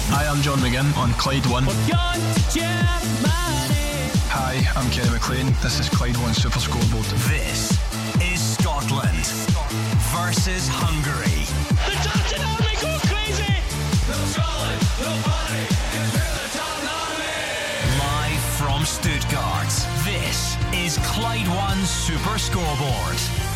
Hi, I'm John McGinn on Clyde One. Hi, I'm Kenny McLean. This is Clyde One Super Scoreboard. This is Scotland versus Hungary. The Dalton Army go crazy! No Scotland, no party, it's the Dalton Army! Live from Stuttgart, this is Clyde One Super Scoreboard.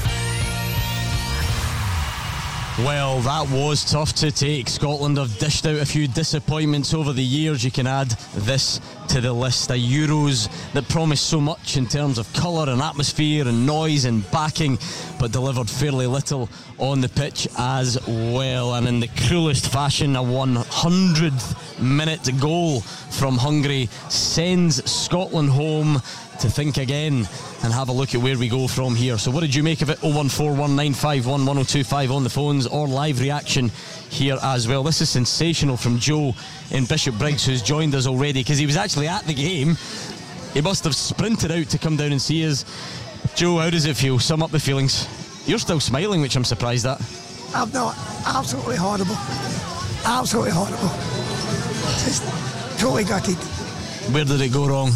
Well, that was tough to take. Scotland have dished out a few disappointments over the years. You can add this to the list. A Euros that promised so much in terms of colour and atmosphere and noise and backing, but delivered fairly little on the pitch as well. And in the cruelest fashion, a 100th minute goal from Hungary sends Scotland home to think again and have a look at where we go from here. So what did you make of it? 01419511025 on the phones, or live reaction here as well. This is sensational from Joe in Bishop Briggs, who's joined us already because he was actually at the game. He must have sprinted out to come down and see us. Joe, how does it feel? Sum up the feelings. You're still smiling, which I'm surprised at. I'm not. Absolutely horrible. Absolutely horrible. Just totally gutted. Where did it go wrong?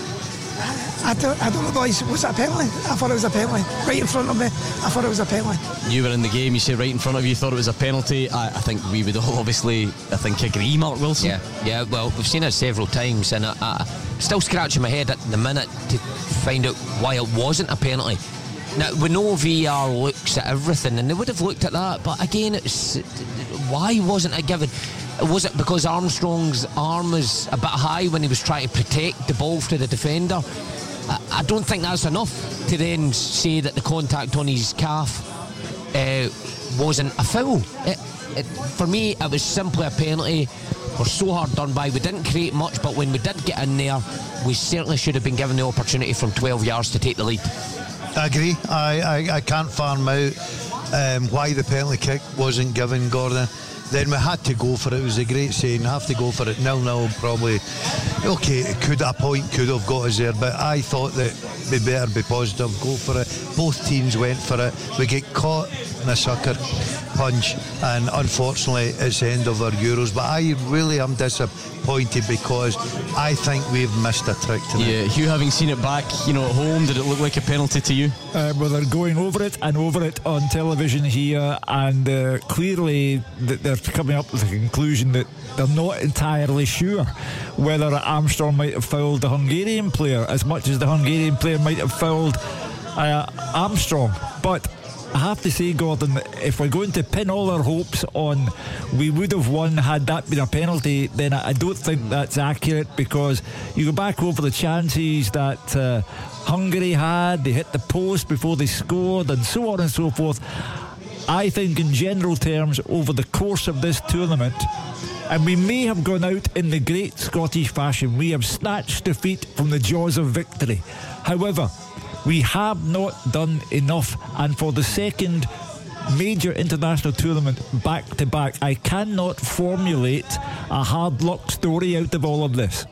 I don't know, boys. Was it a penalty? I thought it was a penalty. Right in front of me, I thought it was a penalty. You were in the game, you say right in front of you, thought it was a penalty. I think we would all obviously, agree, Mark Wilson. Yeah, well, we've seen it several times, and I'm still scratching my head at the minute to find out why it wasn't a penalty. Now, we know VAR looks at everything, and they would have looked at that, but again, why wasn't it given? Was it because Armstrong's arm was a bit high when he was trying to protect the ball to the defender? I don't think that's enough to then say that the contact on his calf wasn't a foul. For me, it was simply a penalty. We're so hard done by. We didn't create much, but when we did get in there, we certainly should have been given the opportunity from 12 yards to take the lead. I agree. I can't farm out why the penalty kick wasn't given, Gordon. Then we had to go for it. It was a great saying, have to go for it. 0-0 probably. Okay, a point could have got us there, but I thought that we better be positive, go for it. Both teams went for it. We get caught in a sucker punch, and unfortunately it's the end of our Euros. But I really am disappointed because I think we've missed a trick tonight. Yeah, Hugh, having seen it back, at home, did it look like a penalty to you? Well, they're going over it and over it on television here, and clearly they're coming up with a conclusion that they're not entirely sure whether Armstrong might have fouled the Hungarian player as much as the Hungarian player might have fouled Armstrong. But I have to say, Gordon, if we're going to pin all our hopes on we would have won had that been a penalty, then I don't think that's accurate, because you go back over the chances that Hungary had, they hit the post before they scored, and so on and so forth. I think in general terms, over the course of this tournament, and we may have gone out in the great Scottish fashion, we have snatched defeat from the jaws of victory. However, we have not done enough, and for the second major international tournament back to back, I cannot formulate a hard luck story out of all of this.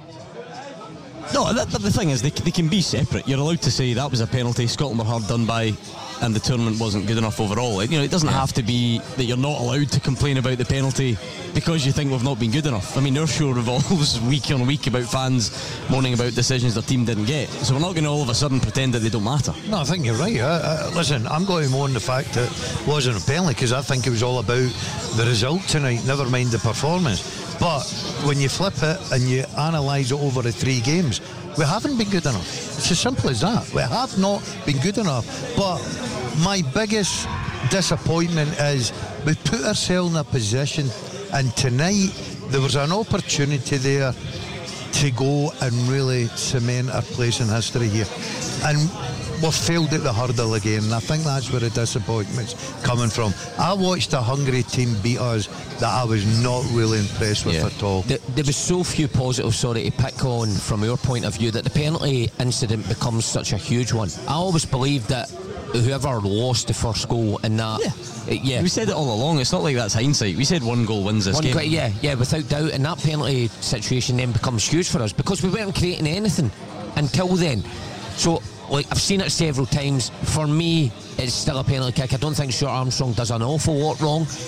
No, the thing is, they can be separate. You're allowed to say that was a penalty, Scotland were hard done by, and the tournament wasn't good enough overall. It doesn't have to be that you're not allowed to complain about the penalty because you think we've not been good enough. I mean, our show revolves week on week about fans moaning about decisions their team didn't get. So we're not going to all of a sudden pretend that they don't matter. No, I think you're right. Listen, I'm going to moan the fact that it wasn't a penalty, because I think it was all about the result tonight, never mind the performance. But when you flip it and you analyse it over the 3 games, we haven't been good enough. It's as simple as that. We have not been good enough. But my biggest disappointment is we put ourselves in a position, and tonight there was an opportunity there to go and really cement our place in history here, and we've failed at the hurdle again, and I think that's where the disappointment's coming from. I watched a Hungary team beat us that I was not really impressed with at all. There was so few positives, to pick on from your point of view, that the penalty incident becomes such a huge one. I always believed that whoever lost the first goal in that, we said it all along. It's not like that's hindsight. We said one goal wins this game. Yeah, without doubt. And that penalty situation then becomes huge for us, because we weren't creating anything until then. So I've seen it several times. For me, it's still a penalty kick. I don't think Stuart Armstrong does an awful lot wrong.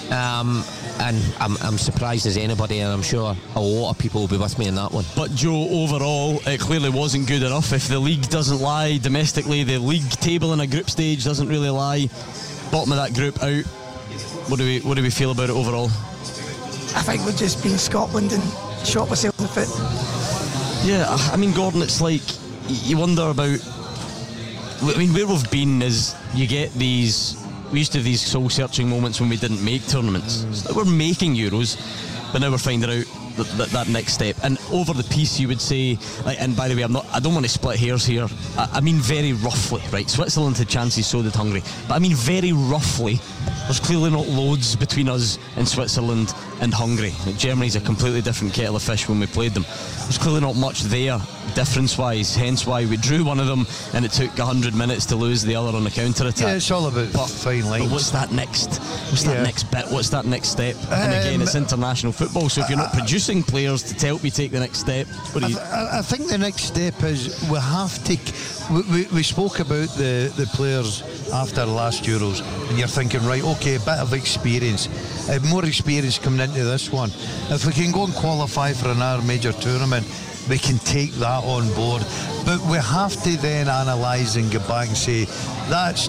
And I'm surprised as anybody, and I'm sure a lot of people will be with me in that one. But Joe, overall, it clearly wasn't good enough. If the league doesn't lie domestically, the league table in a group stage doesn't really lie. Bottom of that group out. What do we feel about it overall? I think we've just been Scotland and shot ourselves in the foot. Yeah, I mean, Gordon, it's like you wonder about. I mean, where we've been is you get these. We used to have these soul-searching moments when we didn't make tournaments. So we're making Euros, but now we're finding out that next step. And over the piece, you would say, like, and by the way, I don't want to split hairs here. I mean very roughly, right? Switzerland had chances, so did Hungary. But I mean very roughly, there's clearly not loads between us and Switzerland and Hungary. Germany's a completely different kettle of fish when we played them. There's clearly not much there, difference-wise, hence why we drew one of them and it took 100 minutes to lose the other on the counter-attack. Yeah, it's all about fine lines. But what's that next? What's that next bit? What's that next step? And again, it's international football, so if you're not producing players to help you take the next step, what do you... I think the next step is we have to... We spoke about the players after the last Euros, and you're thinking, right, okay, a bit of experience, more experience coming into this one. If we can go and qualify for another major tournament, we can take that on board. But we have to then analyse and go back and say, that's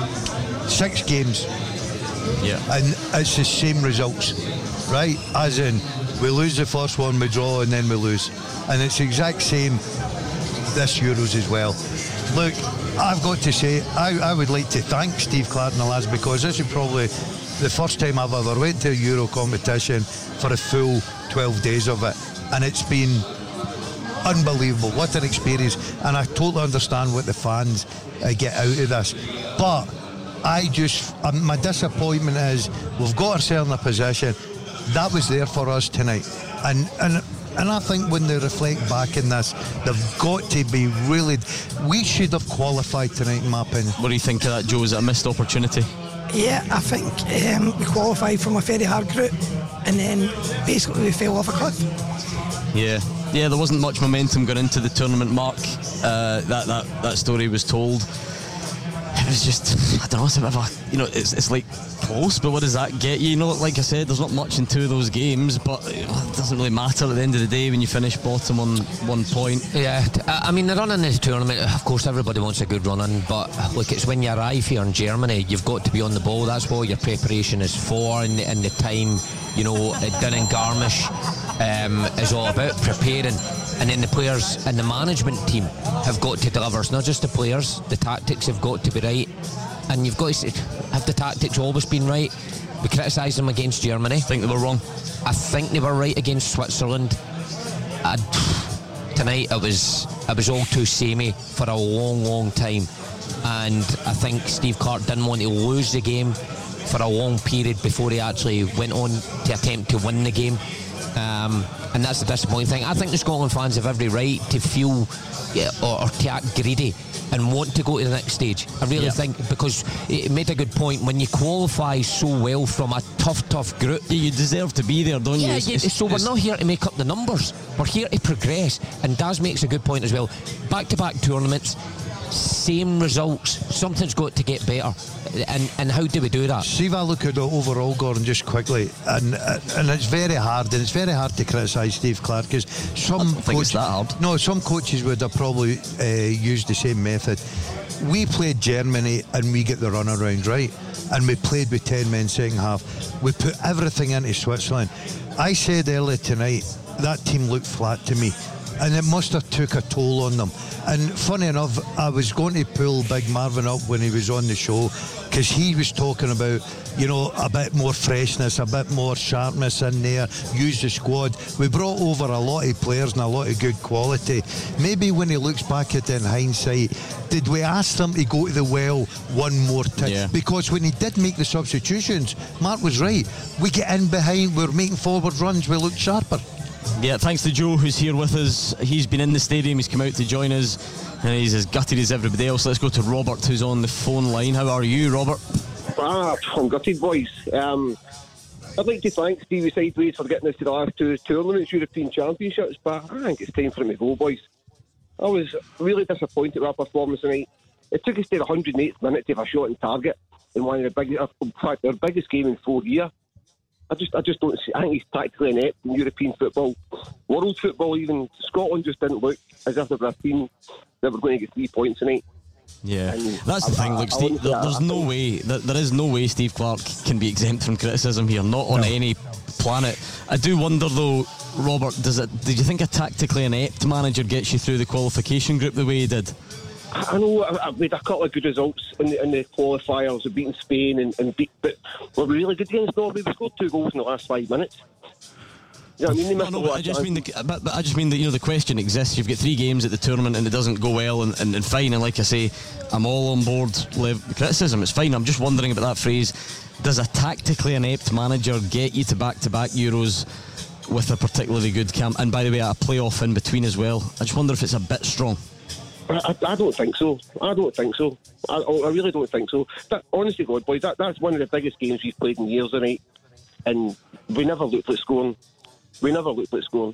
6 games. Yeah. And it's the same results, right? As in, we lose the first one, we draw, and then we lose. And it's the exact same this Euros as well. Look, I've got to say, I would like to thank Steve Clarke and the lads, because this is probably the first time I've ever went to a Euro competition for a full 12 days of it. And it's been unbelievable. What an experience. And I totally understand what the fans get out of this. But my disappointment is we've got ourselves in a position that was there for us tonight. And I think when they reflect back in this, they've got to be really... We should have qualified tonight, in my opinion. What do you think of that, Joe? Is it a missed opportunity? Yeah, I think we qualified from a very hard group, and then basically we fell off a cliff. Yeah, there wasn't much momentum going into the tournament, Mark. That story was told. It was just, I don't know, it's a bit of a, it's like close, but what does that get you? Like I said, there's not much in 2 of those games, but it doesn't really matter at the end of the day when you finish bottom on 1 point. Yeah, I mean, the run in this tournament, of course, everybody wants a good run in, but look, it's when you arrive here in Germany, you've got to be on the ball. That's what your preparation is for, and the time, down in Garmisch is all about preparing. And then the players and the management team have got to deliver. It's not just the players, the tactics have got to be right. And you've got to have the tactics always been right. We criticised them against Germany. Think they were wrong? I think they were right against Switzerland. Tonight it was all too samey for a long, long time. And I think Steve Clarke didn't want to lose the game for a long period before he actually went on to attempt to win the game. And that's the disappointing thing. I think the Scotland fans have every right to feel or to act greedy and want to go to the next stage. I really think, because it made a good point, when you qualify so well from a tough group, you deserve to be there, don't you? So we're not here to make up the numbers, we're here to progress. And Daz makes a good point as well. Back-to-back tournaments, same results, something's got to get better. And how do we do that? See if I look at the overall, Gordon, just quickly, and it's very hard, and it's very hard to criticise Steve Clarke, because some coaches would have probably used the same method. We played Germany and we get the runaround, right? And we played with 10 men second half. We put everything into Switzerland. I said earlier tonight, that team looked flat to me, and it must have took a toll on them. And funny enough, I was going to pull Big Marvin up when he was on the show, because he was talking about, a bit more freshness, a bit more sharpness in there, use the squad. We brought over a lot of players and a lot of good quality. Maybe when he looks back at it in hindsight, did we ask them to go to the well one more time? Yeah. Because when he did make the substitutions, Mark was right. We get in behind, we're making forward runs, we look sharper. Yeah, thanks to Joe, who's here with us. He's been in the stadium, he's come out to join us, and he's as gutted as everybody else. Let's go to Robert, who's on the phone line. How are you, Robert? I'm gutted, boys. I'd like to thank Stevie Sideways for getting us to the last 2 tournaments, European Championships, but I think it's time for him to go, boys. I was really disappointed with our performance tonight. It took us to the 108th minute to have a shot on target in one of the biggest, in fact, our biggest game in 4 years. I just don't see. I think he's tactically inept in European football, world football. Even Scotland just didn't look as if they were a team that were going to get 3 points tonight. Yeah, that's the thing. Look, Steve, there's no way. There is no way Steve Clarke can be exempt from criticism here. Not on any planet. I do wonder though, Robert. Did you think a tactically inept manager gets you through the qualification group the way he did? I know we had a couple of good results in the qualifiers. We've beaten Spain but were we really good against Norway? We scored 2 goals in the last 5 minutes. You know what I mean? I just mean that the question exists. You've got 3 games at the tournament and it doesn't go well, and fine. And like I say, I'm all on board the criticism. It's fine. I'm just wondering about that phrase. Does a tactically inept manager get you to back-to-back Euros with a particularly good camp? And by the way, a playoff in between as well. I just wonder if it's a bit strong. I don't think so. I really don't think so. Honestly, God, boys, that's one of the biggest games we've played in years tonight, and we never looked like scoring. And it's poor.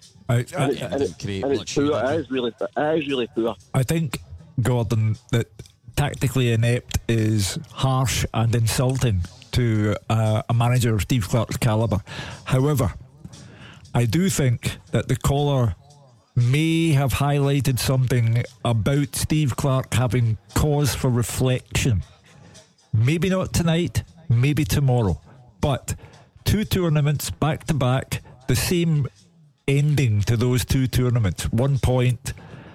It is really poor. I think, Gordon, that tactically inept is harsh and insulting to a manager of Steve Clarke's calibre. However, I do think that the caller may have highlighted something about Steve Clarke having cause for reflection. Maybe not tonight, maybe tomorrow, but 2 tournaments back to back, the same ending to those 2 tournaments. 1 point,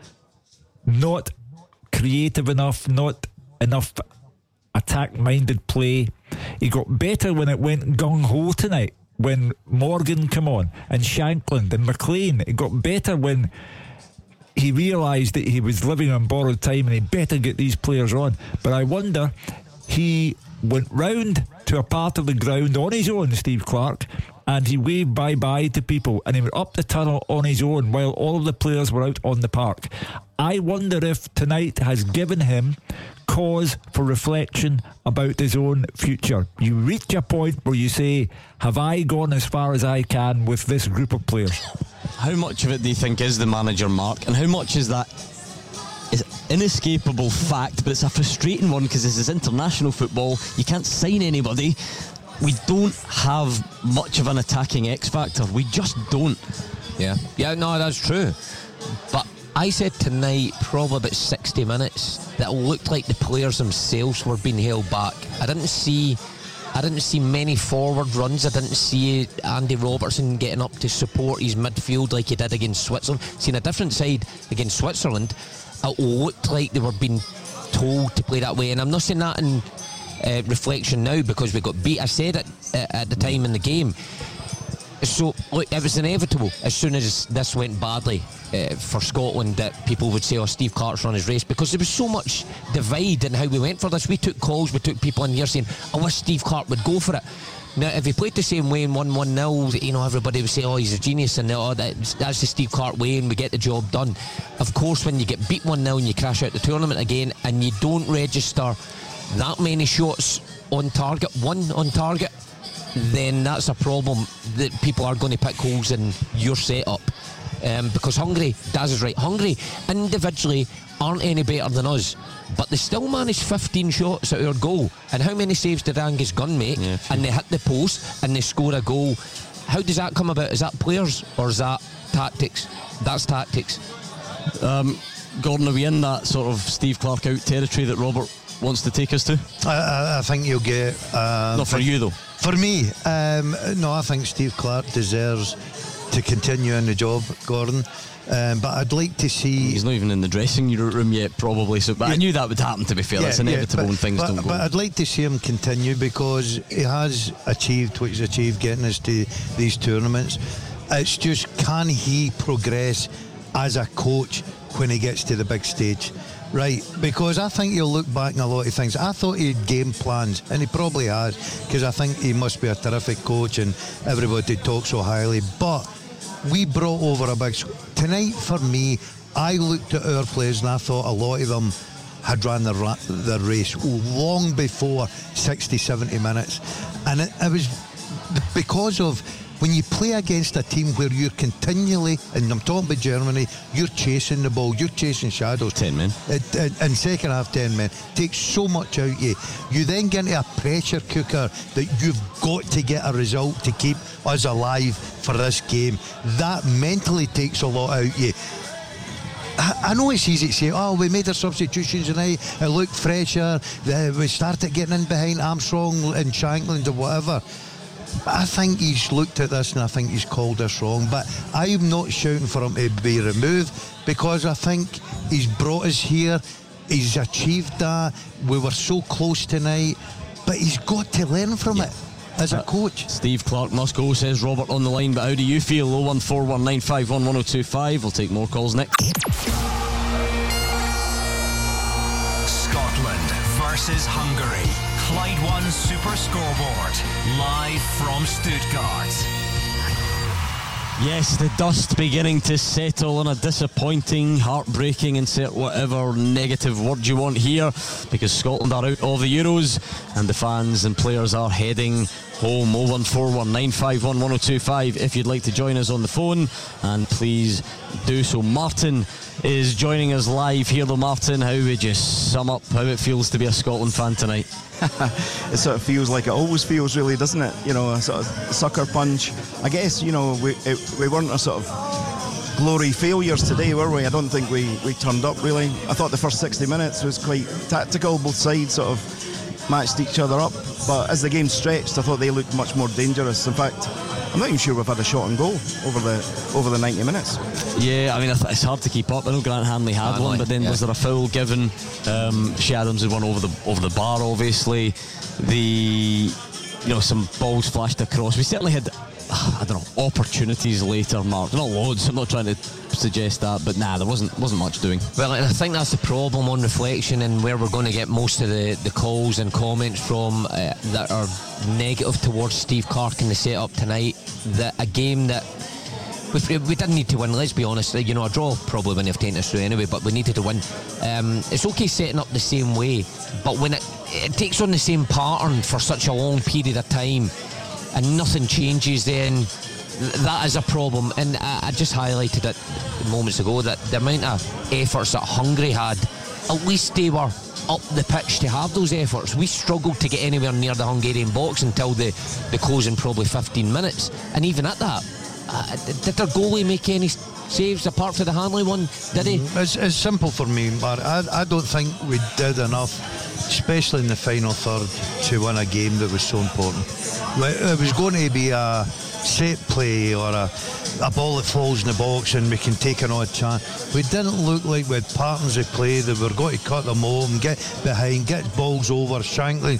not creative enough, not enough attack-minded play. He got better when it went gung-ho tonight, when Morgan came on and Shankland and McLean. It got better when he realised that he was living on borrowed time and he better get these players on. But I wonder, he went round to a part of the ground on his own, Steve Clarke, and he waved bye-bye to people, and he went up the tunnel on his own while all of the players were out on the park. I wonder if tonight has given him cause for reflection about his own future. You reach a point where you say, have I gone as far as I can with this group of players? How much of it do you think is the manager mark, and how much is that is inescapable fact, but it's a frustrating one because this is international football, you can't sign anybody. We don't have much of an attacking X factor. We just don't. Yeah, no, that's true. But I said tonight, probably about 60 minutes, that it looked like the players themselves were being held back. I didn't see many forward runs. I didn't see Andy Robertson getting up to support his midfield like he did against Switzerland. Seeing a different side against Switzerland, it looked like they were being told to play that way. And I'm not saying that in reflection now because we got beat. I said it at the time in the game. So look, it was inevitable as soon as this went badly for Scotland that people would say, oh, Steve Clarke's run his race, because there was so much divide in how we went for this. We took calls, we took people in here saying, I wish Steve Clarke would go for it. Now, if he played the same way and won 1-0, you know, everybody would say, oh, he's a genius, and oh, that's the Steve Clarke way, and we get the job done. Of course, when you get beat 1-0 and you crash out the tournament again, and you don't register that many shots on target, one on target, then that's a problem that people are going to pick holes in your setup. Because Hungary, Daz is right, Hungary individually aren't any better than us, but they still managed 15 shots at our goal. And how many saves did Angus Gunn make? Yeah, and they hit the post and they score a goal. How does that come about? Is that players or is that tactics? That's tactics. Gordon, are we in that sort of Steve Clarke out territory that Robert wants to take us to? I think you'll get... Not for you though. For me, no, I think Steve Clarke deserves to continue in the job, Gordon. But I'd like to see... He's not even in the dressing room yet, probably. So, but I knew that would happen, to be fair. It's inevitable when things don't go. But I'd like to see him continue because he has achieved what he's achieved, getting us to these tournaments. It's just, can he progress as a coach when he gets to the big stage? Right, because I think he'll look back on a lot of things. I thought he had game plans, and he probably has, because I think he must be a terrific coach and everybody talks so highly. But we brought over a big... Tonight, for me, I looked at our players and I thought a lot of them had ran their race long before 60, 70 minutes. And it was because of when you play against a team where you're continually, and I'm talking about Germany, you're chasing the ball, you're chasing shadows. 10 men. In second half, 10 men. Takes so much out of you. You then get into a pressure cooker that you've got to get a result to keep us alive for this game. That mentally takes a lot out of you. I know it's easy to say, oh, we made our substitutions tonight, it looked fresher, we started getting in behind Armstrong and Shankland or whatever. But I think he's looked at this and I think he's called us wrong. But I'm not shouting for him to be removed, because I think he's brought us here, he's achieved that, we were so close tonight, but he's got to learn from it as a coach. Steve Clark must go, says Robert on the line. But how do you feel? 01419511025. We'll take more calls next. Scotland versus Hungary. Clyde One Super Scoreboard. Live from Stuttgart. Yes, the dust beginning to settle on a disappointing, heartbreaking, insert whatever negative word you want here, because Scotland are out of the Euros and the fans and players are heading home. 01419511025 if you'd like to join us on the phone, and please do so. Martin is joining us live here though. Martin, how would you sum up how it feels to be a Scotland fan tonight? It sort of feels like it always feels, really, doesn't it? You know, a sort of sucker punch. I guess, you know, we weren't a sort of glory failures today, were we? I don't think we turned up, really. I thought the first 60 minutes was quite tactical. Both sides sort of matched each other up. But as the game stretched, I thought they looked much more dangerous. In fact, I'm not even sure we've had a shot on goal over the 90 minutes. Yeah, I mean, it's hard to keep up. I know Grant Hanley had one, but then was there a foul given? Shea Adams had one over the bar, obviously. Some balls flashed across. We certainly had, I don't know, opportunities later, Mark. Not loads, I'm not trying to suggest that, but there wasn't much doing. Well, and I think that's the problem on reflection, and where we're going to get most of the calls and comments from that are negative towards Steve Clark in the setup tonight. That a game that we didn't need to win, let's be honest. You know, a draw probably wouldn't have taken us through anyway, but we needed to win. It's okay setting up the same way, but when it takes on the same pattern for such a long period of time and nothing changes, then that is a problem. And I just highlighted it moments ago that the amount of efforts that Hungary had, at least they were up the pitch to have those efforts. We struggled to get anywhere near the Hungarian box until the closing probably 15 minutes, and even at that, did their goalie make any saves apart from the Hanley one? Did he? It's simple for me, Mark. I don't think we did enough, especially in the final third, to win a game that was so important. It was going to be a set play or a ball that falls in the box and we can take an odd chance. We didn't look like we had patterns of play that we were going to cut them open, get behind, get balls over. Shankland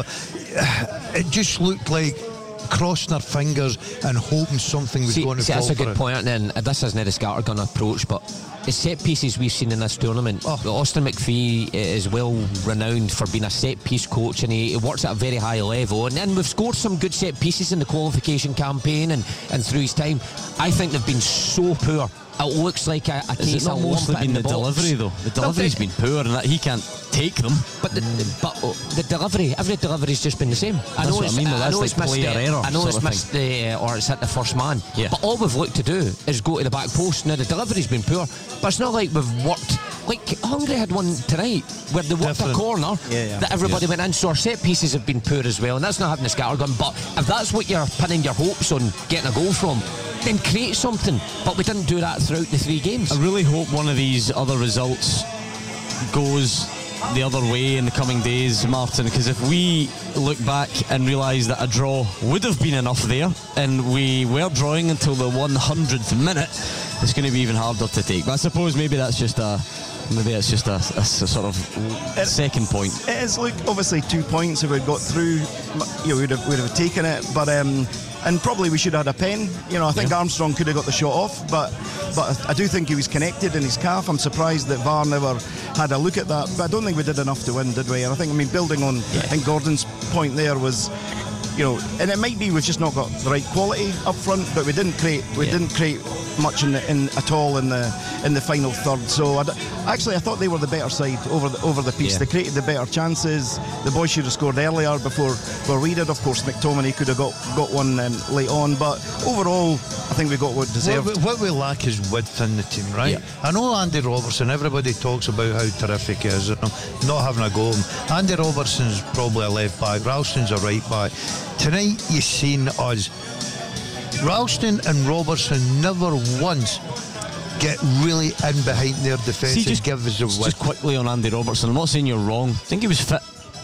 it just looked like crossing our fingers and hoping something was going to fall. That's a good point, and then this isn't a scattergun approach, but the set pieces we've seen in this tournament, Austin McPhee is well renowned for being a set piece coach, and he works at a very high level, and then we've scored some good set pieces in the qualification campaign and through his time. I think they've been so poor. It looks like a case of mostly been the delivery, though. The delivery's been poor, and that he can't take them. But the delivery, every delivery's just been the same. I know it's player error. I know it's missed or it's hit the first man. Yeah. But all we've looked to do is go to the back post. Now the delivery's been poor, but it's not like we've worked. Like Hungary had one tonight where they worked a corner that everybody went in. So our set pieces have been poor as well, and that's not having a scattergun. But if that's what you're pinning your hopes on getting a goal from, then create something. But we didn't do that throughout the 3 games. I really hope one of these other results goes the other way in the coming days, Martin, because if we look back and realise that a draw would have been enough there, and we were drawing until the 100th minute, it's going to be even harder to take. But I suppose maybe it's just a sort of second point. It is, look, obviously 2 points. If we'd got through, we'd have taken it. But and probably we should have had a pen. I think Armstrong could have got the shot off, but I do think he was connected in his calf. I'm surprised that VAR never had a look at that. But I don't think we did enough to win, did we? And I think, building on, I think Gordon's point there was, and it might be we've just not got the right quality up front, but we didn't create much at all in in the final third. So actually I thought they were the better side over the piece. Yeah. They created the better chances. The boys should have scored earlier before we did. Of course, McTominay could have got one late on, but overall I think we got what deserved. What we lack is width in the team, right? Yeah. I know Andy Robertson, everybody talks about how terrific he is, not having a go. Andy Robertson's probably a left back, Ralston's a right back. Tonight you've seen us, Ralston and Robertson never once get really in behind their defence and give us the width. Just quickly on Andy Robertson, I'm not saying you're wrong. I think he was fit.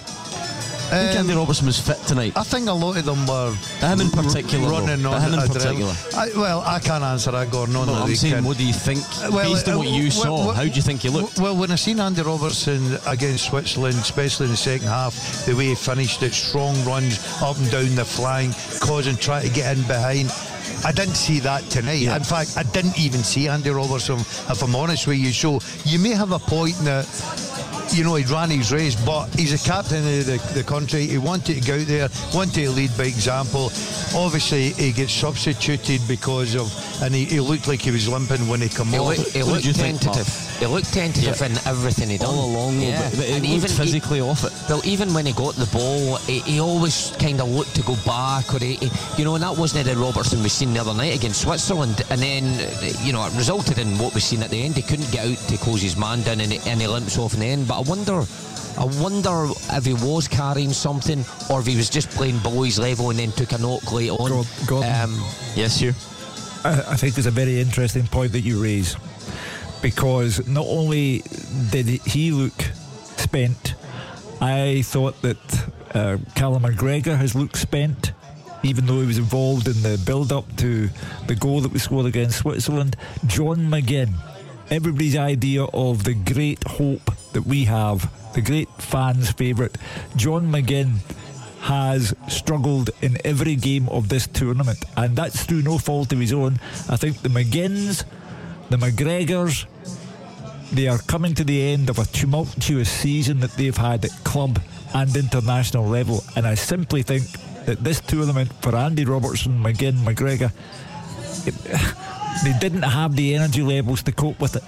I think Andy Robertson was fit tonight. I think a lot of them were him in particular, running on him in adrenaline. particular. I can't answer that, Gordon. No, I'm saying, what do you think? Based on what you saw, how do you think he looked? Well, when I seen Andy Robertson against Switzerland, especially in the second half, the way he finished it, strong runs up and down the flank, trying to get in behind, I didn't see that tonight. Yeah. In fact, I didn't even see Andy Robertson, if I'm honest with you. So you may have a point that, you know, he ran his race, but he's a captain of the country. He wanted to go out there, wanted to lead by example. Obviously, he gets substituted because of, and he looked like he was limping when he came off. He looked tentative. He looked tentative in everything he done. All along, but he looked physically off it. Well, even when he got the ball, he always kind of looked to go back, or and that wasn't the Robertson we seen the other night against Switzerland. And then, it resulted in what we seen at the end. He couldn't get out to close his man down, and he limps off in the end. But I wonder if he was carrying something, or if he was just playing boys level and then took a knock late on. Yes, Hugh. I think it's a very interesting point that you raise, because not only did he look spent, I thought that Callum McGregor has looked spent, even though he was involved in the build-up to the goal that we scored against Switzerland. John McGinn, everybody's idea of the great hope that we have, the great fans' favourite, John McGinn has struggled in every game of this tournament, and that's through no fault of his own. I think the McGinns, the McGregors, they are coming to the end of a tumultuous season that they've had at club and international level, and I simply think that this tournament for Andy Robertson, McGinn, McGregor, they didn't have the energy levels to cope with it.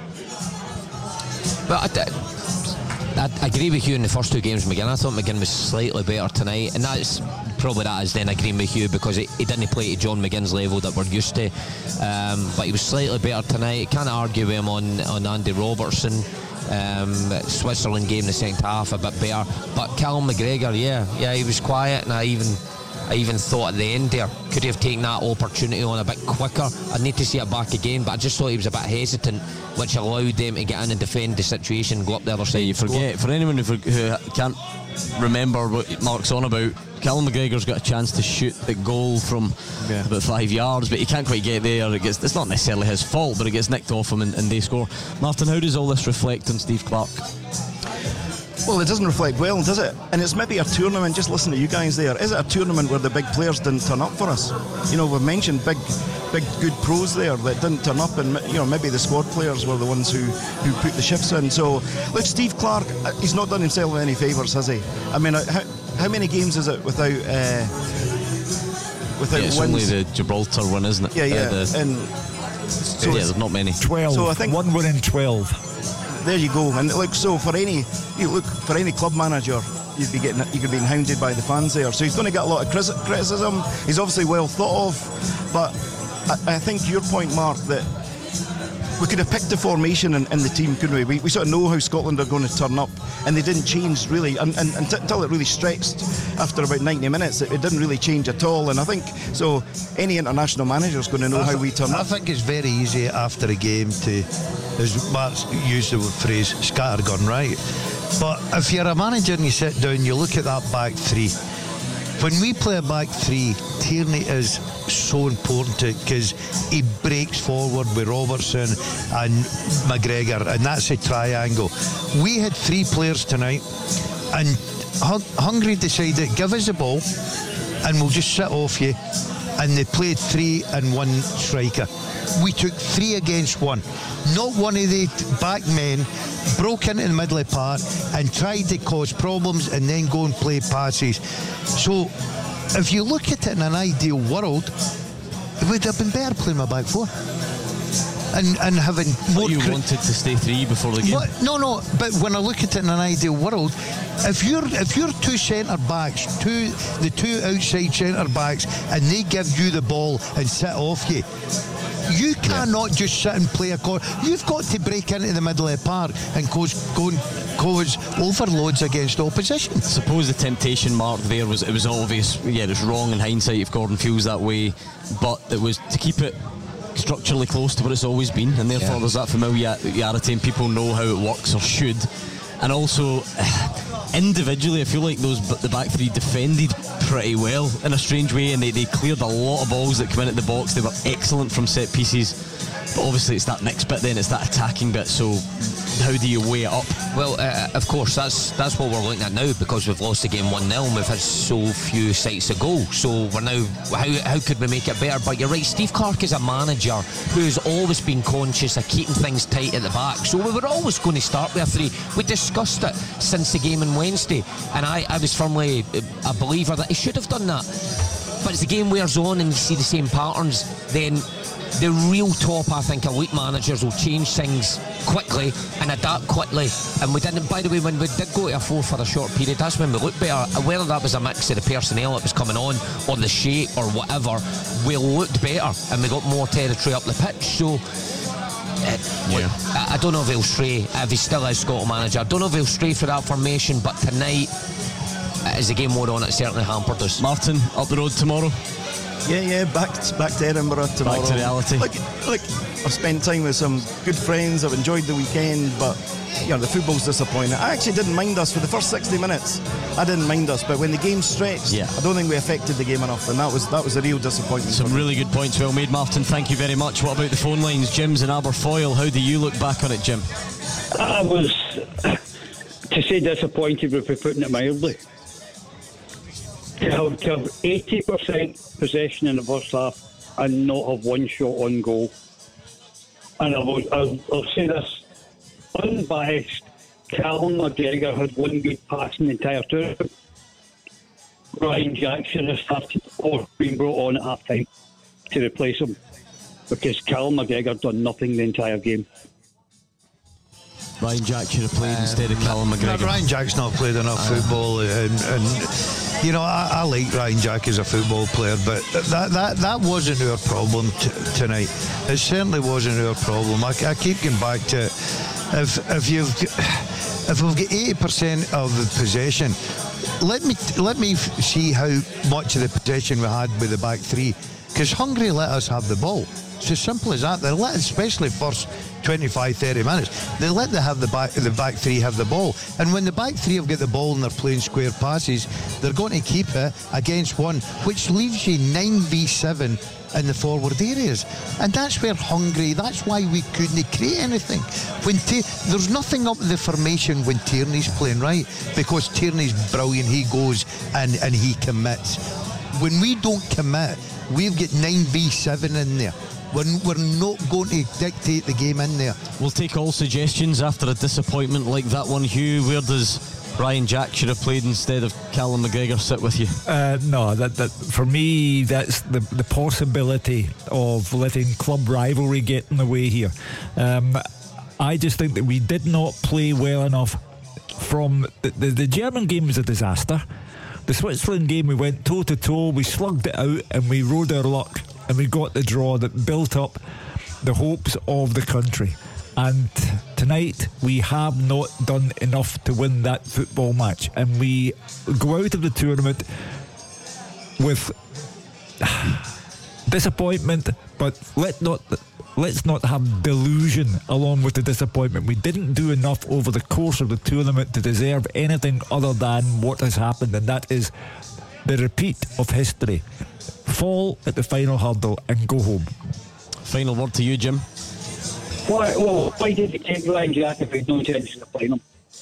But I agree with you in the first two games, McGinn. I thought McGinn was slightly better tonight, and that's probably that is then agreeing with you, because he didn't play to John McGinn's level that we're used to. But he was slightly better tonight. Can't argue with him on Andy Robertson. Switzerland game in the second half a bit better. But Callum McGregor, yeah, he was quiet, and I even thought at the end there, could he have taken that opportunity on a bit quicker? I'd need to see it back again, but I just thought he was a bit hesitant, which allowed them to get in and defend the situation, go up the other side. You forget, for anyone who can't remember what Mark's on about, Callum McGregor's got a chance to shoot the goal from about 5 yards, but he can't quite get there. It's not necessarily his fault, but it gets nicked off him and they score. Martin, how does all this reflect on Steve Clarke? Well, it doesn't reflect well, does it? And it's maybe a tournament, just listen to you guys there, is it a tournament where the big players didn't turn up for us? We've mentioned big good pros there that didn't turn up, and maybe the squad players were the ones who put the shifts in. So look, Steve Clarke, he's not done himself any favours, has he? I mean, how many games is it without it's wins? Only the Gibraltar one, isn't it? Yeah. There's not many. 12. So I think one win in 12. There you go. And look, so for any club manager, you could be hounded by the fans there. So he's going to get a lot of criticism. He's obviously well thought of, but I think your point, Mark, that we could have picked the formation in the team, couldn't we? We sort of know how Scotland are going to turn up, and they didn't change really until it really stretched after about 90 minutes. It didn't really change at all, and I think so. Any international manager is going to know how we turn up. I think it's very easy after a game to, as Mark used the phrase, scattergun, right? But if you're a manager and you sit down, you look at that back three. When we play a back three, Tierney is so important to it because he breaks forward with Robertson and McGregor, and that's a triangle. We had three players tonight, and Hungary decided, give us the ball and we'll just sit off you, and they played 3 and 1 striker. We took 3 against 1. Not one of the back men broke into the middle of the park and tried to cause problems and then go and play passes. So if you look at it in an ideal world, it would have been better playing my back four. and having more. You wanted to stay 3 before the game. No. But when I look at it in an ideal world, if you're two centre backs, the two outside centre backs, and they give you the ball and sit off you. You cannot just sit and play a corner. You've got to break into the middle of the park and cause overloads against opposition. I suppose the temptation mark there was, it was obvious. Yeah, it's wrong in hindsight if Gordon feels that way, but it was to keep it structurally close to what it's always been, and therefore there's that familiarity and people know how it works or should. And also individually I feel like the back three defended pretty well in a strange way, and they cleared a lot of balls that come in at the box. They were excellent from set pieces, but obviously it's that next bit then, it's that attacking bit, so how do you weigh it up? Well, of course, that's what we're looking at now, because we've lost the game 1-0 and we've had so few sights to go. So we're now, how could we make it better? But you're right, Steve Clarke is a manager who's always been conscious of keeping things tight at the back. So we were always going to start with a 3. We discussed it since the game on Wednesday, and I was firmly a believer that he should have done that. But as the game wears on and you see the same patterns, then the real top, I think, elite managers will change things quickly and adapt quickly. And we didn't, by the way, when we did go to a 4 for a short period, that's when we looked better. Whether that was a mix of the personnel that was coming on or the shape or whatever, we looked better and we got more territory up the pitch. So I don't know if he'll stray, if he still is Scotland manager. I don't know if he'll stray for that formation, but tonight, as the game wore on, it certainly hampered us. Martin, up the road tomorrow? Yeah, back to Edinburgh tomorrow. Back to reality. Look, I've spent time with some good friends. I've enjoyed the weekend, but the football's disappointing. I actually didn't mind us for the first 60 minutes. I didn't mind us, but when the game stretched, I don't think we affected the game enough, and that was a real disappointment. Some really good points well made, Martin. Thank you very much. What about the phone lines? Jim's in Aberfoyle. How do you look back on it, Jim? I was, to say disappointed, would be putting it mildly. To have 80% possession in the first half and not have one shot on goal. And I'll say this, unbiased, Callum McGregor had one good pass in the entire tournament. Ryan Jack should have started or been brought on at half time to replace him, because Callum McGregor done nothing the entire game. Ryan Jack should have played instead of Callum McGregor. Ryan Jack's not played enough football, and I like Ryan Jack as a football player, but that wasn't our problem tonight. It certainly wasn't our problem. I keep going back to if we've got 80% of the possession, let me see how much of the possession we had with the back three, because Hungary let us have the ball. It's as simple as that. They let, especially first 25-30 minutes, they let the back three have the ball, and when the back three have got the ball and they're playing square passes, they're going to keep it against one, which leaves you 9v7 in the forward areas, and that's where Hungary, that's why we couldn't create anything. When there's nothing up the formation when Tierney's playing, right? Because Tierney's brilliant, he goes and he commits. When we don't commit, we've got 9v7 in there. We're not going to dictate the game in there. We'll take all suggestions after a disappointment like that one. Hugh, where does Ryan Jack should have played instead of Callum McGregor sit with you? No, that for me, that's the possibility of letting club rivalry get in the way here. I just think that we did not play well enough. From the German game was a disaster. The Switzerland game, we went toe-to-toe, we slugged it out and we rode our luck, and we got the draw that built up the hopes of the country. And tonight we have not done enough to win that football match, and we go out of the tournament with disappointment, but let's not have delusion along with the disappointment. We didn't do enough over the course of the tournament to deserve anything other than what has happened, and that is the repeat of history. Fall at the final hurdle and go home. Final word to you, Jim. Why did you take Ryan Jack if he'd no intention of playing him?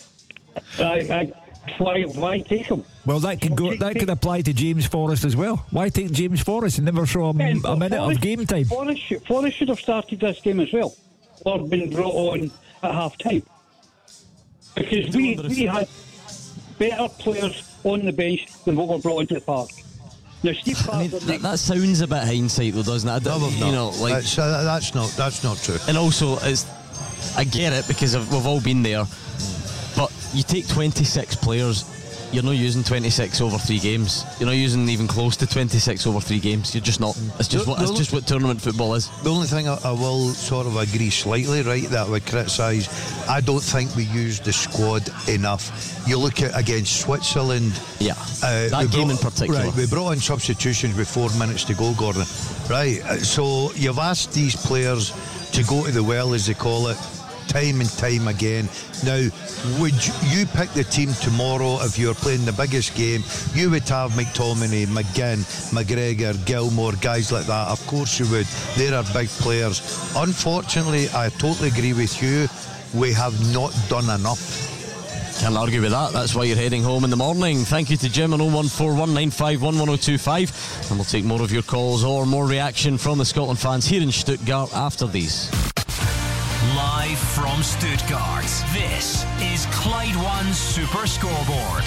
Why take him? Well, that could apply to James Forrest as well. Why take James Forrest and never show him a minute of game time? Forrest should have started this game as well, or been brought on at half time, because we had better players on the bench than what were brought into the park. Now, Steve Clark, that sounds a bit hindsight, though, doesn't it? That's not true. And also, I get it because we've all been there. But you take 26 players, you're not using 26 over 3 games. You're not using even close to 26 over 3 games. You're just not. It's just what tournament football is. The only thing I will sort of agree slightly, right, that I would criticise, I don't think we used the squad enough. You look at against Switzerland. Yeah, that game in particular. Right, we brought in substitutions with 4 minutes to go, Gordon. Right, so you've asked these players to go to the well, as they call it, time and time again. Now, would you pick the team tomorrow if you were playing the biggest game? You would have McTominay, McGinn, McGregor, Gilmore, guys like that. Of course you would. They are big players. Unfortunately, I totally agree with you. We have not done enough. Can't argue with that. That's why you're heading home in the morning. Thank you to Jim on 01419511025, and we'll take more of your calls or more reaction from the Scotland fans here in Stuttgart after these. Live from Stuttgart, this is Clyde One Super Scoreboard.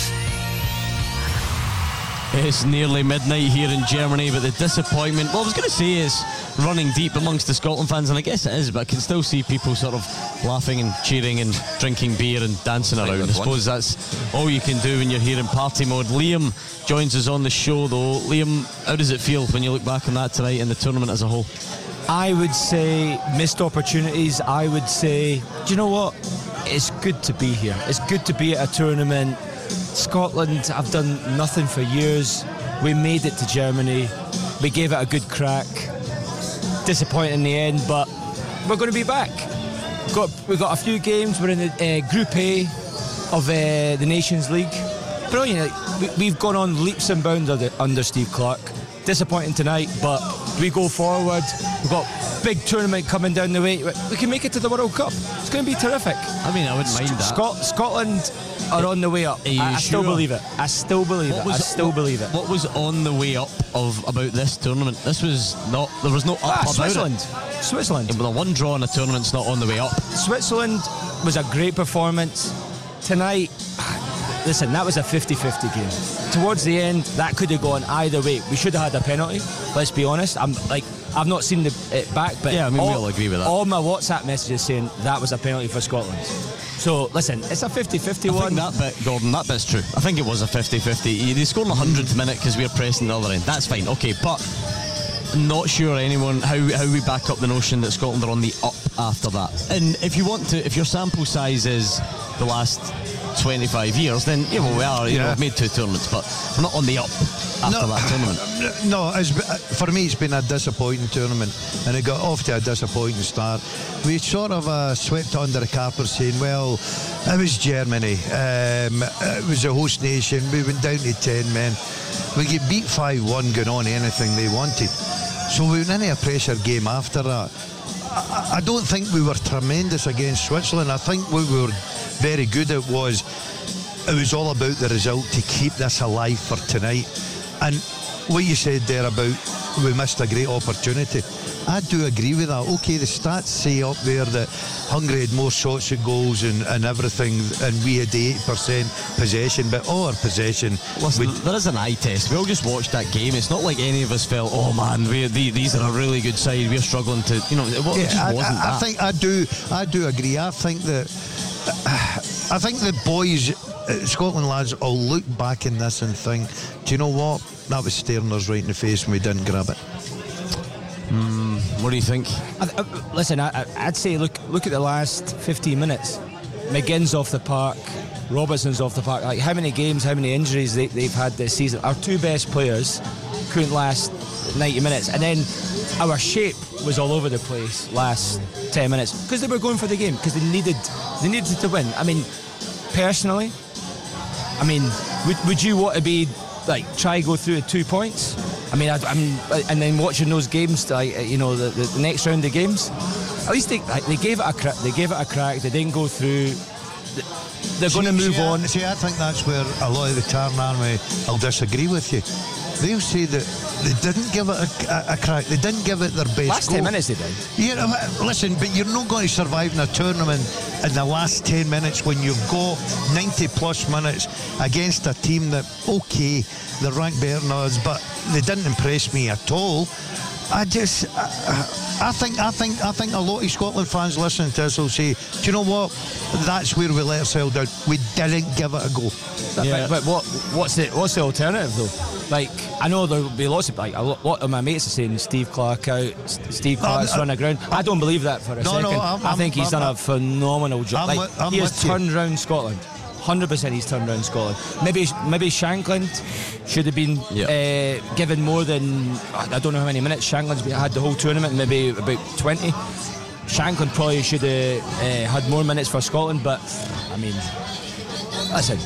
It's nearly midnight here in Germany, but the disappointment, well, I was going to say, is running deep amongst the Scotland fans, and I guess it is, but I can still see people sort of laughing and cheering and drinking beer and dancing around. I suppose that's all you can do when you're here in party mode. Liam joins us on the show, though. Liam, how does it feel when you look back on that tonight and the tournament as a whole? I would say missed opportunities. I would say, do you know what? It's good to be here. It's good to be at a tournament. Scotland have done nothing for years. We made it to Germany. We gave it a good crack. Disappointing in the end, but we're going to be back. We've got a few games. We're in the Group A of the Nations League. Brilliant. We've gone on leaps and bounds under Steve Clark. Disappointing tonight, but we go forward. We've got big tournament coming down the way. We can make it to the World Cup. It's going to be terrific. I mean, I wouldn't mind that. Scotland are on the way up. I still believe it. I still believe it. What was on the way up about this tournament? This was not. There was no up about Switzerland. it. Switzerland. With a one draw in a tournament's not on the way up. Switzerland was a great performance tonight. Listen, that was a 50-50 game. Towards the end, that could have gone either way. We should have had a penalty. Let's be honest. I've not seen it back, but yeah, I mean, we all agree with that. All my WhatsApp messages saying that was a penalty for Scotland. So listen, it's a 50-50 one. I think that bit, Gordon, that bit's true. I think it was a 50-50. They scored in the 100th minute because we were pressing the other end. That's fine, okay, but not sure anyone how we back up the notion that Scotland are on the up after that. And if your sample size is the last 25 years, then we are. We've made 2 tournaments, but we're not on the up after that tournament. No, for me, it's been a disappointing tournament, and it got off to a disappointing start. We sort of swept under the carpet, saying, "Well, it was Germany. It was a host nation. We went down to 10 men. We get beat 5-1, going on anything they wanted." So we went into a pressure game after that. I don't think we were tremendous against Switzerland. I think what we were very good at was it was all about the result to keep this alive for tonight. And what you said there about we missed a great opportunity, I do agree with that. Okay, the stats say up there that Hungary had more shots at goals and everything, and we had 80% possession, but all our possession. Listen, there is an eye test. We all just watched that game. It's not like any of us felt, oh man, these are a really good side. We're struggling to, it just wasn't that. I think I do agree. I think the boys, Scotland lads, will look back in this and think, do you know what? That was staring us right in the face when we didn't grab it. What do you think? Listen, I'd say look at the last 15 minutes. McGinn's off the park, Robertson's off the park. Like, how many games, how many injuries they've had this season? Our 2 best players couldn't last 90 minutes, and then our shape was all over the place last 10 minutes because they were going for the game, because they needed to win. I mean, personally, would you want to be try go through at 2 points? I mean, and then watching those games, the next round of games, at least they gave it a crack. They didn't go through. They're going to move on. See, I think that's where a lot of the Tarn Army will disagree with you. They'll say that they didn't give it a crack. They didn't give it their best. Last 10 minutes they did. Listen, but you're not going to survive in a tournament in the last 10 minutes when you've got 90 plus minutes against a team that, okay, they're ranked better than us, but they didn't impress me at all. I think a lot of Scotland fans listening to this will say, do you know what? That's where we let ourselves down. We didn't give it a go. Yeah. But what's the alternative though? Like, I know there'll be lots of, like, a lot of my mates are saying Steve Clarke out, Steve Clarke's run aground. I don't believe that for a second. I think he's done a phenomenal job. He has turned around Scotland. 100% he's turned around Scotland. Maybe Shankland should have been given more than, I don't know how many minutes Shankland's had the whole tournament, maybe about 20. Shankland probably should have had more minutes for Scotland, but I mean, listen,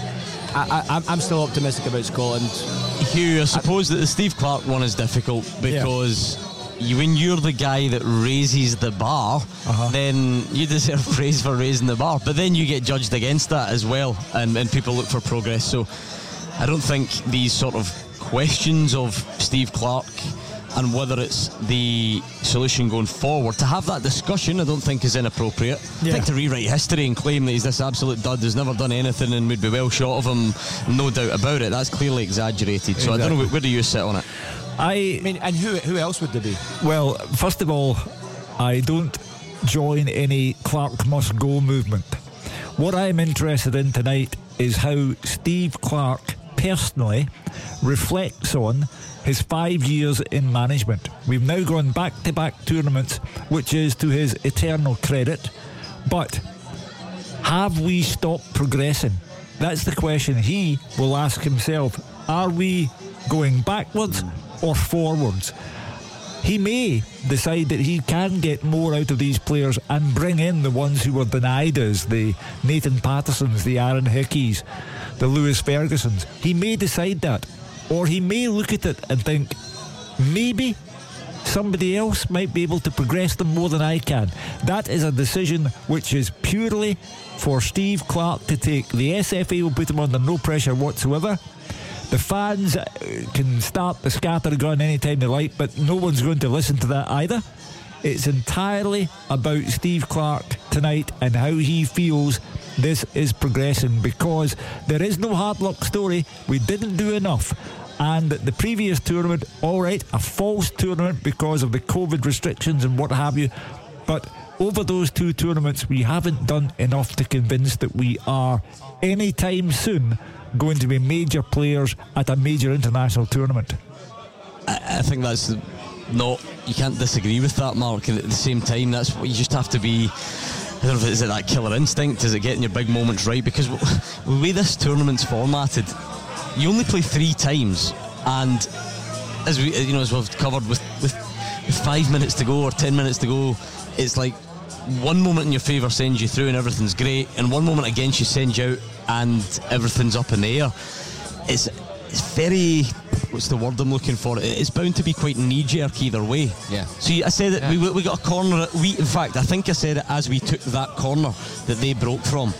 I'm still optimistic about Scotland. Hugh, I suppose that the Steve Clarke one is difficult because when you're the guy that raises the bar, then you deserve praise for raising the bar, but then you get judged against that as well, and people look for progress. So I don't think these sort of questions of Steve Clarke and whether it's the solution going forward, to have that discussion I don't think is inappropriate. I think to rewrite history and claim that he's this absolute dud who's never done anything and would be well short of him, no doubt about it, that's clearly exaggerated. So I don't know, where do you sit on it? I mean, and who else would there be? Well, first of all, I don't join any Clarke must go movement. What I'm interested in tonight is how Steve Clarke personally reflects on his 5 years in management. We've now gone back-to-back tournaments, which is to his eternal credit, but have we stopped progressing? That's the question he will ask himself. Are we going backwards or forwards? He may decide that he can get more out of these players and bring in the ones who were denied us, the Nathan Pattersons, the Aaron Hickeys, the Lewis Fergusons. He may decide that, or he may look at it and think, maybe somebody else might be able to progress them more than I can. That is a decision which is purely for Steve Clarke to take. The SFA will put him under no pressure whatsoever. The fans can start the scattergun anytime they like, but no one's going to listen to that either. It's entirely about Steve Clarke tonight and how he feels this is progressing, because there is no hard luck story. We didn't do enough. And the previous tournament, all right, a false tournament because of the COVID restrictions and what have you, but over those two tournaments we haven't done enough to convince that we are anytime soon going to be major players at a major international tournament. I think that's not, you can't disagree with that, Mark, and at the same time that's what you just have to be. I don't know if it's that killer instinct, is it getting your big moments right, because the way this tournament's formatted, you only play 3 times, and as we've covered, with 5 minutes to go or 10 minutes to go, it's like one moment in your favour sends you through and everything's great, and one moment against you sends you out and everything's up in the air. It's very, what's the word I'm looking for? It's bound to be quite knee-jerk either way. Yeah. So I said that we got a corner. In fact, I think I said it as we took that corner that they broke from.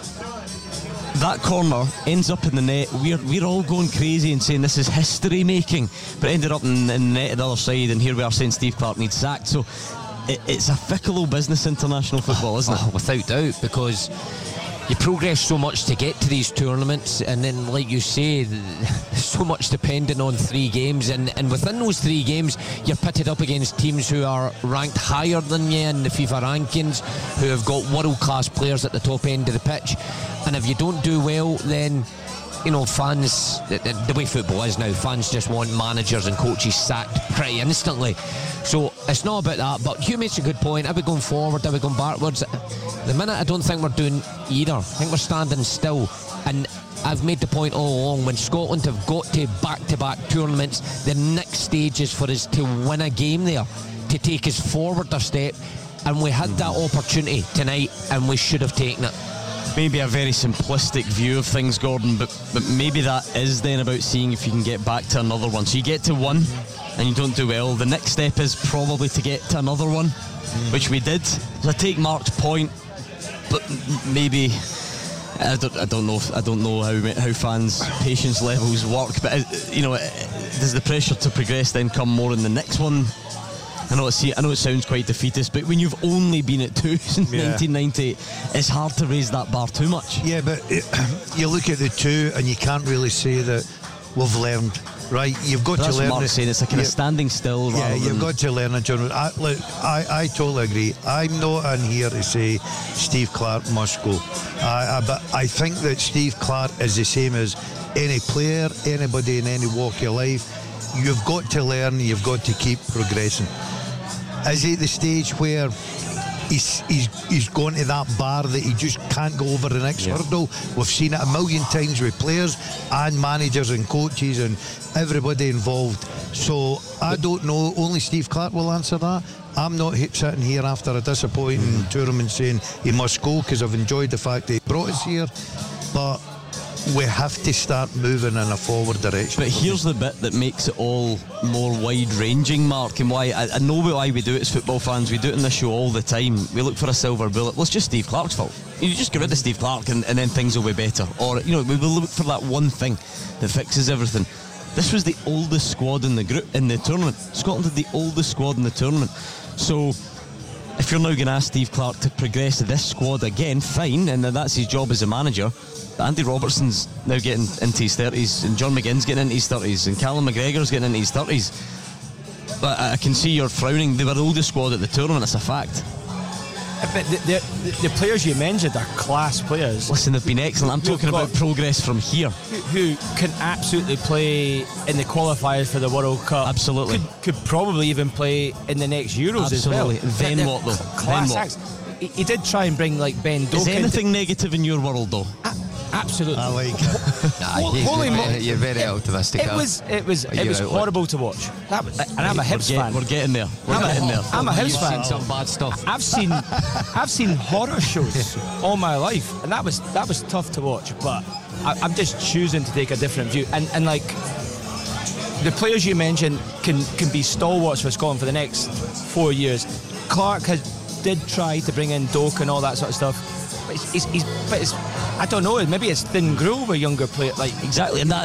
That corner ends up in the net. We're all going crazy and saying this is history making, but it ended up in the net at the other side, and here we are saying Steve Clarke needs sacked. So it's a fickle old business, international football, isn't it? Without doubt, because you progress so much to get to these tournaments, and then, like you say, there's so much depending on 3 games, and within those 3 games you're pitted up against teams who are ranked higher than you in the FIFA rankings, who have got world-class players at the top end of the pitch, and if you don't do well, then fans, the way football is now, fans just want managers and coaches sacked pretty instantly. So it's not about that, but Hugh makes a good point. Are we going forward? Are we going backwards? The minute, I don't think we're doing either. I think we're standing still. And I've made the point all along, when Scotland have got to back-to-back tournaments, the next stage is for us to win a game there, to take us forward a step. And we had that opportunity tonight, and we should have taken it. Maybe a very simplistic view of things, Gordon, but maybe that is then about seeing if you can get back to another one. So you get to one and you don't do well, the next step is probably to get to another one, which we did. So I take Mark's point, but maybe I don't know how fans' patience levels work, but does the pressure to progress then come more in the next one? I know it sounds quite defeatist, but when you've only been at 2 since 1990, it's hard to raise that bar too much. Yeah, but you look at the 2 and you can't really say that we've learned. right? You've got That's to learn. what Mark's saying. It's a kind of standing still. Yeah, rather you've than got to learn a general. I totally agree. I'm not in here to say Steve Clarke must go. But I think that Steve Clarke is the same as any player, anybody in any walk of life. You've got to learn. You've got to keep progressing. Is he at the stage where he's gone to that bar that he just can't go over the next hurdle? We've seen it a million times with players and managers and coaches and everybody involved. So I don't know. Only Steve Clarke will answer that. I'm not sitting here after a disappointing tournament saying he must go, because I've enjoyed the fact that he brought us here. But we have to start moving in a forward direction. But here's the bit that makes it all more wide-ranging, Mark, and why I know why we do it as football fans. We do it in the show all the time. We look for a silver bullet. Well, it's just Steve Clarke's fault. You just get rid of Steve Clarke and then things will be better. Or, we will look for that one thing that fixes everything. This was the oldest squad in the group in the tournament. Scotland had the oldest squad in the tournament. So if you're now going to ask Steve Clarke to progress this squad again, fine, and that's his job as a manager. Andy Robertson's now getting into his 30s, and John McGinn's getting into his 30s, and Callum McGregor's getting into his 30s. But I can see you're frowning. They were the oldest squad at the tournament, it's a fact. But the players you mentioned are class players. Listen, they've been excellent. I'm talking about progress from here. Who can absolutely play in the qualifiers for the World Cup. Absolutely. Could probably even play in the next Euros Absolutely. as well. Then what, though? Class Then acts. He did try and bring like Ben Doak. Is anything negative in your world, though? Absolutely. I like it. Holy moly! You're very optimistic. It was horrible to watch. And I'm a Hibs fan. We're getting there. I'm a Hibs fan. Some bad stuff. I've seen horror shows all my life, and that was tough to watch. But I'm just choosing to take a different view. And like the players you mentioned can be stalwarts for Scotland for the next 4 years. Clarke did try to bring in Doak and all that sort of stuff. But it's I don't know. Maybe it's thin gruel with younger players. Like exactly, and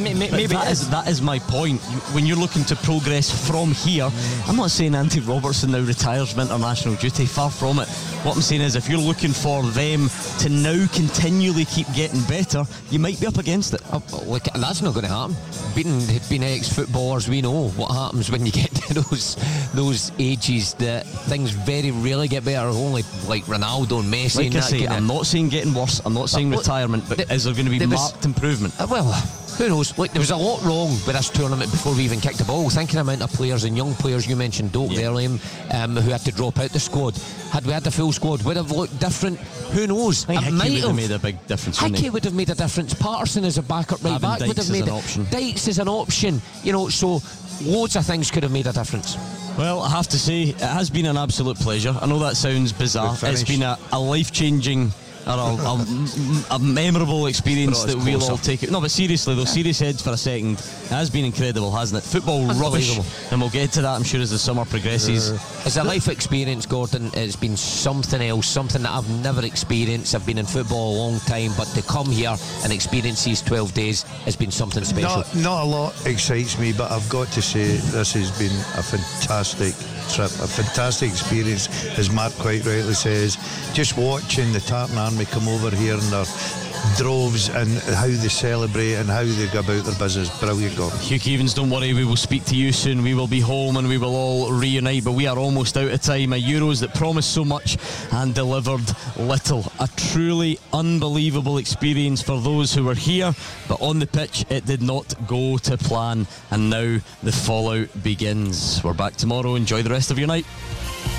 that is my point. When you're looking to progress from here, I'm not saying Andy Robertson now retires from international duty. Far from it. What I'm saying is, if you're looking for them to now continually keep getting better, you might be up against it. Look, that's not going to happen. Being ex-footballers, we know what happens when you get to those ages that things very rarely get better. Only like Ronaldo and Messi. Like I say, I'm not saying getting worse. I'm not saying retirement, but is there going to be marked improvement? Well, who knows? Like, there was a lot wrong with this tournament before we even kicked the ball. Thinking the amount of players and young players you mentioned, Doak Verliam, who had to drop out the squad. Had we had the full squad, would have looked different. Who knows? I think Hickey would have made a big difference. Hickey would have made a difference. Patterson as a backup right back would have made an option. Dykes is an option. So loads of things could have made a difference. Well, I have to say, it has been an absolute pleasure. I know that sounds bizarre. It's been a life-changing or a memorable experience that we'll all take it. No, but seriously though, serious heads for a second, it has been incredible, hasn't it? Football rubbish, and we'll get to that, I'm sure, as the summer progresses. As a life experience, Gordon, it's been something else, something that I've never experienced. I've been in football a long time, but to come here and experience these 12 days has been something special. Not a lot excites me, but I've got to say this has been a fantastic trip, a fantastic experience, as Mark quite rightly says. Just watching the Tartan Army come over here in their droves and how they celebrate and how they go about their business. Brilliant, Gordon. Hugh Keevins, don't worry, we will speak to you soon. We will be home and we will all reunite, but we are almost out of time. A Euros that promised so much and delivered little. A truly unbelievable experience for those who were here, but on the pitch it did not go to plan, and now the fallout begins. We're back tomorrow. Enjoy the rest of your night.